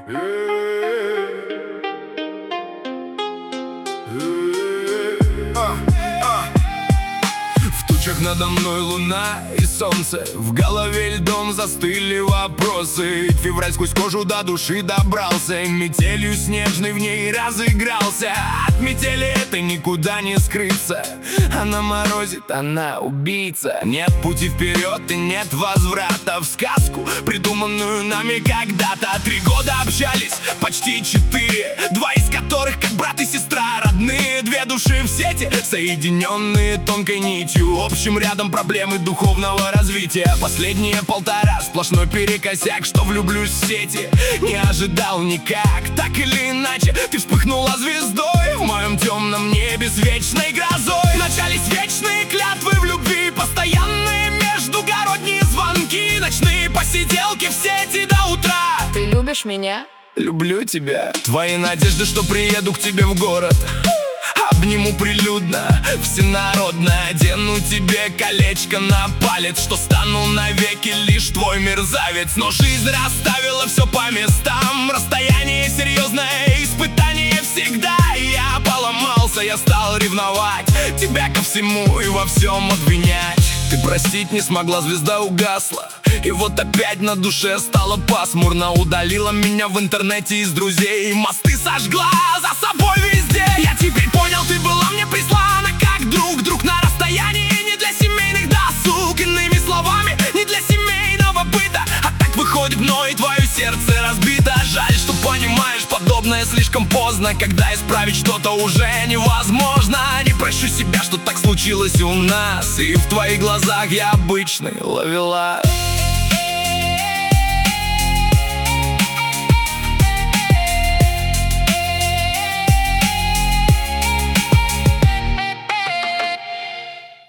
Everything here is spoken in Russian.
В тучах надо мной луна и солнце, в голове льдом застыли вопросы. Февраль сквозь кожу до души добрался, метелью снежной в ней разыгрался. От метели этой никуда не скрыться, она морозит, она убийца. Нет пути вперед и нет возврата в сказку, придуманную нами когда-то. 3 года общались, почти 4, 2 из которых как брат и сестра. Родные 2 души в сети, соединенные тонкой нитью, общим рядом проблемы духовного развития. Последние 1,5 сплошной перекосяк, что влюблюсь в сети. Не ожидал никак, так или иначе ты вспыхнула звездой в моем темном небе с вечной грозой. Начались вечные клятвы в любви, постоянные междугородние звонки, ночные посиделки в сети до утра. Ты любишь меня? Люблю тебя. Твои надежды, что приеду к тебе в город, обниму прилюдно, всенародно, одену тебе колечко на палец, что стану навеки лишь твой мерзавец. Но жизнь расставила все по местам, расстояние серьезное испытание всегда. И я поломался, я стал ревновать, тебя ко всему и во всем обвинять. Ты простить не смогла, звезда угасла, и вот опять на душе стало пасмурно. Удалила меня в интернете из друзей, мосты сожгла за собой везде. Я теперь понял, ты была мне прислана как друг на расстоянии, не для семейных досуг. Иными словами, не для семейного быта. А так выходит, мной твое сердце разбито. Жаль, что понимаешь, подобное слишком поздно, когда исправить что-то уже невозможно. Не прощу себя, что так случилось у нас, и в твоих глазах я обычный ловелас.